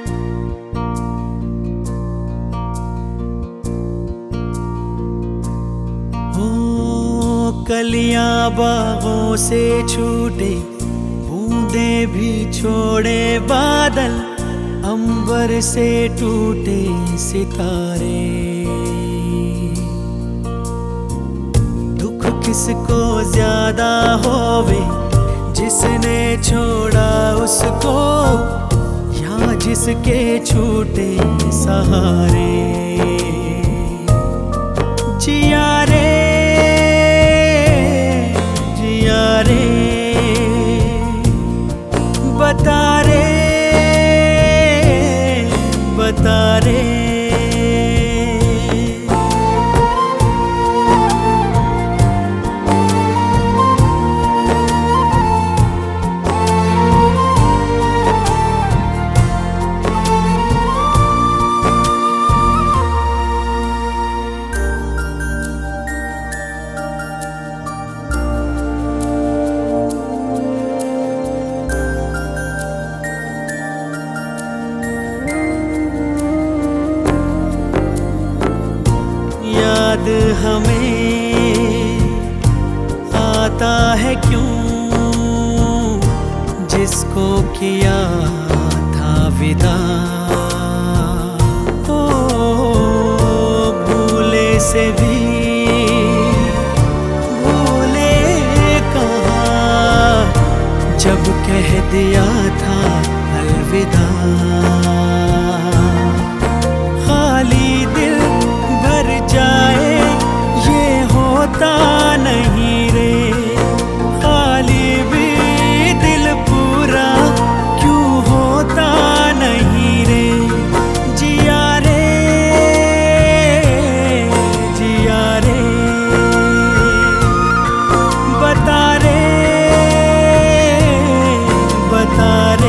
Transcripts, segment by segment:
कलियां बागों से छूटे, बूंदे भी छोड़े बादल, अंबर से टूटे सितारे। दुख किसको ज्यादा होवे, जिसने छोड़ा उसको, या जिसके छूटे सहारे। जिया रे बता रे बता रे। याद हमें आता है क्यों, जिसको किया था विदा। ओ भूले से भी भूले कहाँ, जब कह दिया था अलविदा। खाली दिल भर जाए ये होता नहीं रे, खाली भी दिल पूरा क्यों होता नहीं रे। जिया रे बता रे बता रे।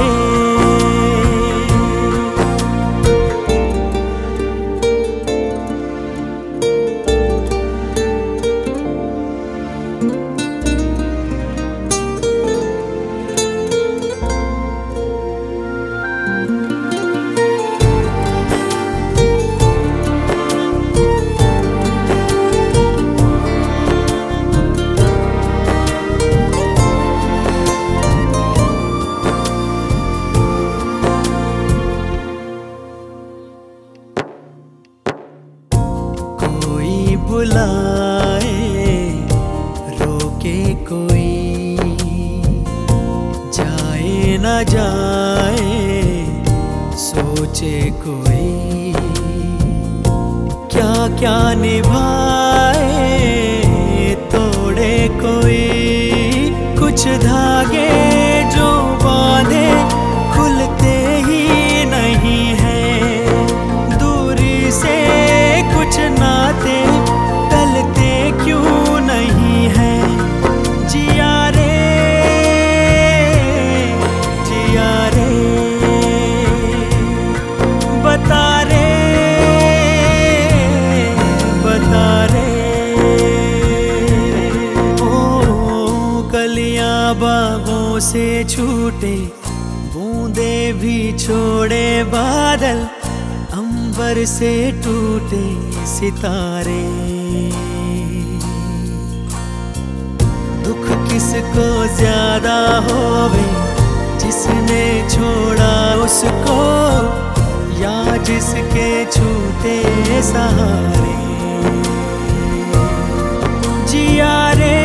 बुलाए रोके कोई, जाए न जाए सोचे कोई। क्या क्या निभाए तोड़े कोई, कुछ धागे जो बांधे खुलते ही नहीं है। दूरी से कुछ नाते टलते क्यों नहीं है। जिया रे बता रे बता रे। ओ कलियां बागों से छूटे, बूंदे भी छोड़े बादल, अंबर से टूटे सितारे। दुख किसको ज्यादा होवे, जिसने छोड़ा उसको, या जिसके छूटे सहारे। जिया रे